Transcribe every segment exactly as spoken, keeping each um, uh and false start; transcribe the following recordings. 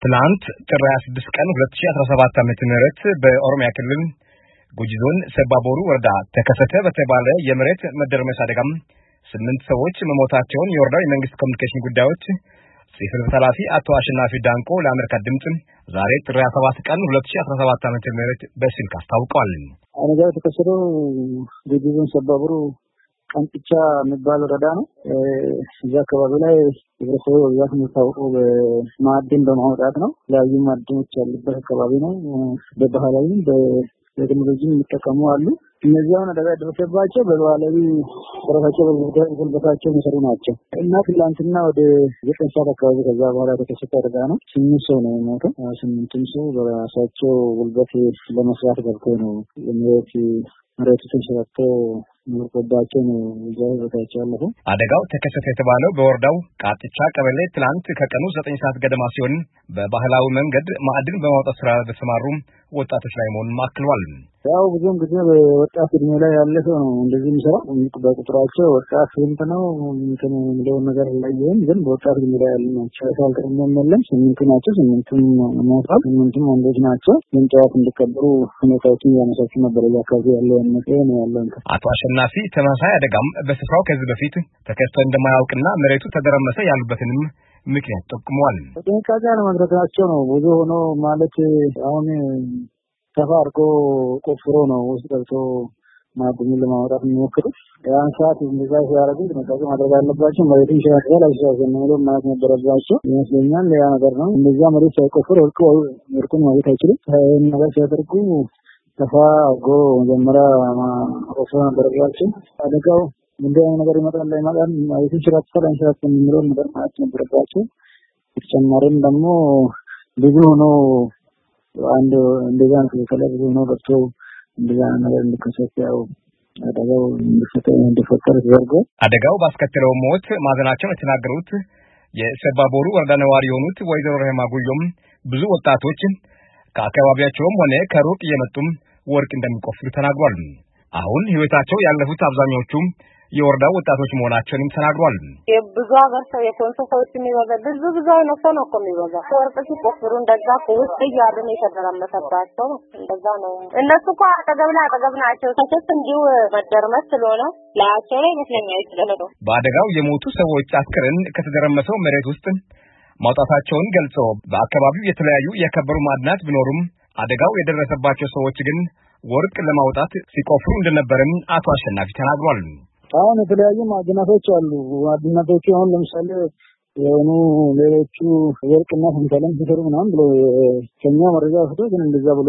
ትላንት ጥር ሃያ ስድስት ቀን ሁለት ሺህ አስራ ሰባት ዓመተ ምህረት በኦሮሚያ ክልል ጉጂ ዞን ሰባቦሩ ወረዳ ተከሰተ በተባለ የመሬት መደርመስ አደጋም ስምንት ሰዎች መሞታቸውን የወረዳው የመንግስት ኮሙኒኬሽን ጉዳዮች ጽሕፈት ቤት ኃላፊ አቶ አሸናፊ ዳንቆ ለአሜሪካ ድምጽ ዛሬ ጥር ሃያ ሰባት ቀን ሁለት ሺህ አስራ ሰባት ዓመተ ምህረት በስልክ አስታውቀዋል። አደጋው የተከሰተው ጉጂ ዞን ሰባቦሩ ቀንጥቻ የሚባል ወረዳ ነው። እዛ አካባቢ ላይ ህብረተሰቡ በብዛት የሚታወቀው በማዕድን በማውጣት ነው። የተለያዩ ማዕድኖች ያሉበት አካባቢ ነው። በባህላዊም በቴክኖሎጂም የሚጠቀሙ አሉ። እነዚያውን አደጋ የደረሰባቸው በባህላዊ ስራቸው በጉልበታቸው የሚሰሩ ናቸው እና ትላንትና ወደ ዘጠኝ ሰዓት አካባቢ ከዛ በኋላ የተከሰተ አደጋ ነው። ስምንት ሰው ነው የሞተው። ስምንቱም ሰው በራሳቸው ጉልበት ለመስራት ገብተው ነው የመሬት መሬቱ ተንሸራቶ ምርቆባቸው ነው ይዛው ያለፈው። አደጋው ተከሰተ የተባለው በወረዳው ቃጥቻ ቀበሌ ትላንት ከቀኑ ዘጠኝ ሰዓት ገደማ ሲሆን በባህላዊ መንገድ ማዕድን በማውጣት ስራ በተሰማሩ ወጣቶች ላይ መሆኑን አክሏል። ያው ብዙም ጊዜ በወጣት እድሜ ላይ ያለ ሰው ነው እንደዚህ የሚሰራው። በቁጥራቸው ወጣት ስንት ነው እንትን የሚለው ነገር ላይሆን ግን በወጣት እድሜ ላይ ያሉ ናቸው። ሳልቀመመለም ስምንቱ ናቸው። ስምንቱም ሞተዋል። ስምንቱም ወንዶች ናቸው። ምንጫት እንዲቀበሩ ሁኔታዎችን ያመቻቹ ነበር። ያካባቢ ያለው ነገር ነው ያለው። አቶ አሸናፊ ተመሳሳይ አደጋም በስፍራው ከዚህ በፊት ተከስቶ እንደማያውቅና መሬቱ ተደረመሰ ያሉበትንም ምክንያት ጠቁመዋል። ጥንቃቄ ለማድረጋቸው ነው ብዙ ሆኖ ማለት አሁን ሰፋ አድርጎ ቆፍሮ ነው ውስጥ ገብቶ ማዕድኑን ለማውጣት የሚሞክሩት። ያን ሰዓት እንደዛ ሲያደርጉ ጥንቃቄ ማድረግ አለባቸው። መሬቱን ይሸራል አይሸራም ነው ማለት ነበረባቸው ይመስለኛል። ያ ነገር ነው። እንደዛ መሬት ሳይቆፍር ወርቁ ወርቁን ማግኘት አይችልም። ይሄን ነገር ሲያደርጉ ሰፋ አድርጎ መጀመሪያ ቆፍሮ ነበረባቸው። አደጋው እንደዚህ አይነት ነገር ይመጣል ላይ ማለት ማየት ይችላል ሳይንስ የሚለው ነገር ማለት ነበረባቸው። ተጨማሪም ደግሞ ብዙ ሆኖ አንድ እንደዛ ነው ከለብ ነው ገብቶ እንደዛ ነገር እንዲከሰት ያው አደጋው እንዲፈጠር ተደርጎ አደጋው ባስከተለው ሞት ማዘናቸውን የተናገሩት የሰባቦሩ ወረዳ ነዋሪ የሆኑት ወይዘሮ ረህማ ጉዮም ብዙ ወጣቶች ከአካባቢያቸውም ሆነ ከሩቅ እየመጡም ወርቅ እንደሚቆፍሩ ተናግሯል። አሁን ህይወታቸው ያለፉት አብዛኞቹ የወረዳው ወጣቶች መሆናቸውንም ተናግሯል። የብዙ ሀገር ሰው የኮንሶ ሰዎች የሚበዛ ብዙ ብዙ አይነት ሰው ነው እኮ የሚበዛ። ወርቅ ሲቆፍሩ እንደዛ ውስጥ እያሉ ነው የተደረመሰባቸው። እንደዛ ነው። እነሱ እኮ አጠገብ ላይ አጠገብ ናቸው። ተከስ እንዲሁ መደርመስ ስለሆነ ላያቸው ላይ ይመስለኛል ይችላል። በአደጋው የሞቱ ሰዎች አስክሬን ከተደረመሰው መሬት ውስጥ ማውጣታቸውን ገልጸው በአካባቢው የተለያዩ የከበሩ ማዕድናት ቢኖሩም አደጋው የደረሰባቸው ሰዎች ግን ወርቅ ለማውጣት ሲቆፍሩ እንደነበርም አቶ አሸናፊ ተናግሯል። አሁን የተለያዩ ማዕድናቶች አሉ። ማዕድናቶቹ አሁን ለምሳሌ የሆኑ ሌሎቹ ወርቅና ሰንተለም ሲሰሩ ምናምን ብሎ ከኛ መረጃ ወስዶ ግን እንደዛ ብሎ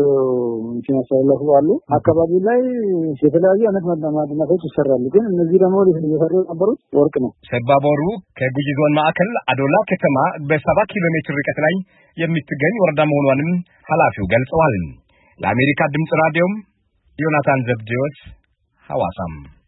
ሲያሳልፉ አሉ። አካባቢ ላይ የተለያዩ አይነት ማዕድናቶች ይሰራሉ። ግን እነዚህ ደግሞ ሊሰሩ የነበሩት ወርቅ ነው። ሰባቦሩ ከጉጂ ዞን ማዕከል አዶላ ከተማ በሰባ ኪሎ ሜትር ርቀት ላይ የምትገኝ ወረዳ መሆኗንም ኃላፊው ገልጸዋል። ለአሜሪካ ድምጽ ራዲዮም ዮናታን ዘብዴዎስ ሐዋሳም